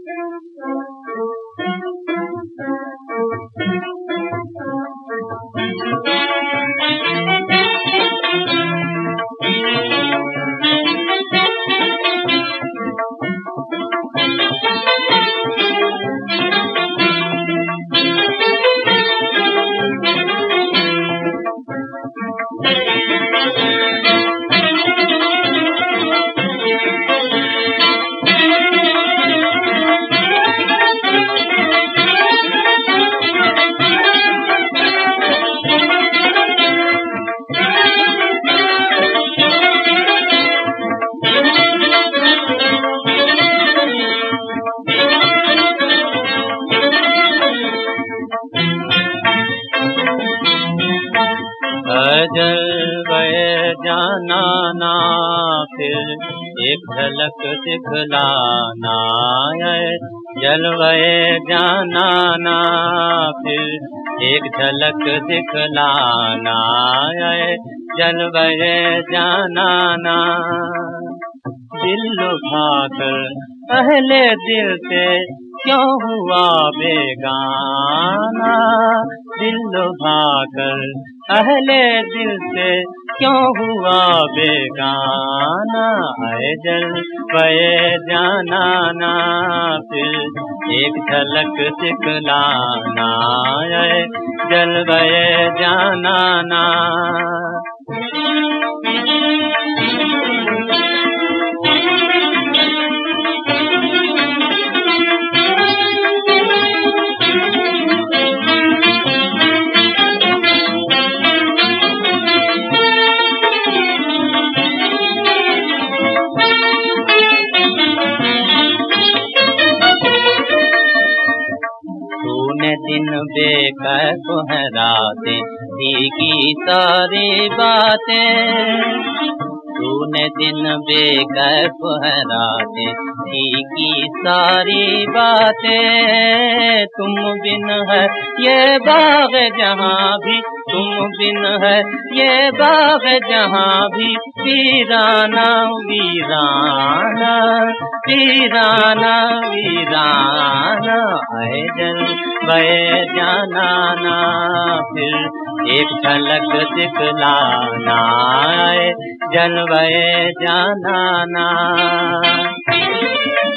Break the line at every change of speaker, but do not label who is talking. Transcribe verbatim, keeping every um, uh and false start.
जलवे जाना ना फिर एक झलक दिखलाना, जलवे जाना ना फिर एक झलक दिखलाना, जलवे जाना ना। दिल लुभाकर पहले दिल से क्यों हुआ बेगाना, दिल लुभाकर पहले दिल से क्यों हुआ बेगाना। आए जलवे जाना ना फिर एक झलक दिखलाना, जलवे जाना ना। तूने दिन बेकैफ है रातें भीगी सारी बातें, तूने दिन बेकैफ है रातें भीगी सारी बातें। तुम बिन है ये बाग जहाँ भी, तुम बिन है ये बाग जहाँ भी वीराना वीराना वीराना वीराना। आए जलवे जाना ना फिर एक झलक दिखलाना, आए जलवे जाना ना।